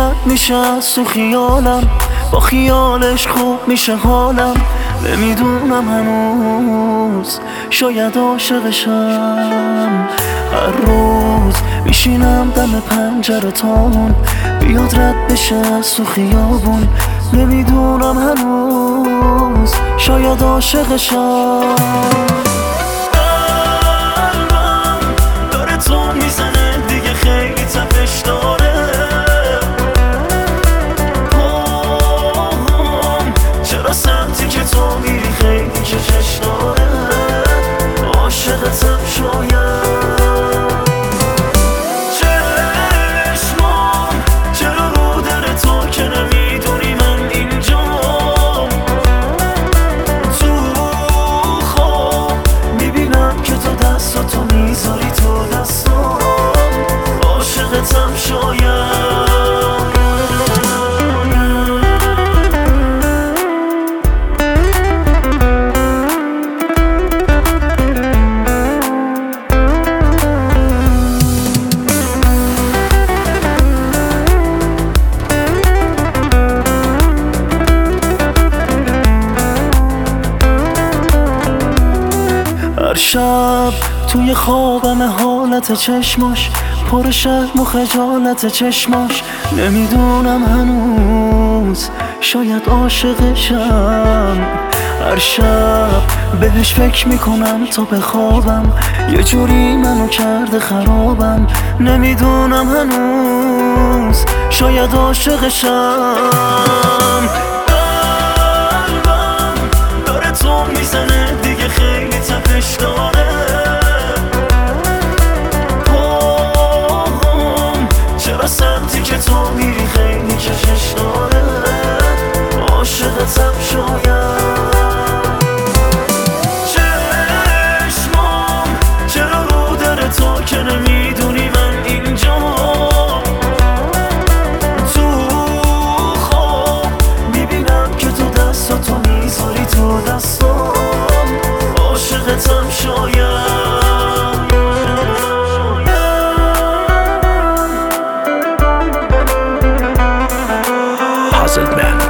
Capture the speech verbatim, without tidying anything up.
رد میشه از تو خیالم، با خیالش خوب میشه حالم. نمیدونم هنوز شاید عاشقشم. هر روز میشینم دم پنجره تامون، بیاد رد بشه از تو خیابون. نمیدونم هنوز شاید عاشقشم. قلبم داره تو میزنه دیگه، خیلی تپش داره. پاهم چرا سمتی که تو میری خیلی کشش داره. عاشقتم شاید. هر شب توی خوابم حالت چشماش، پر شرم و خجالت چشماش. نمیدونم هنوز شاید عاشقشم. هر شب بهش فکر میکنم تا بخوابم، یه جوری منو کرده خرابم. نمیدونم هنوز شاید عاشقشم. قلبم داره تو میزنه دیگه، خیلی تپش داره. پاهم چرا سمتی که تو میری خیلی کشش داره. عاشقتم شاید. چشمام چرا رو داره تو که نمیدونی من اینجام. تو خواب میبینم که تو دستاتو میذاری تو دستام. عاشقتم شاید. Hazard Man.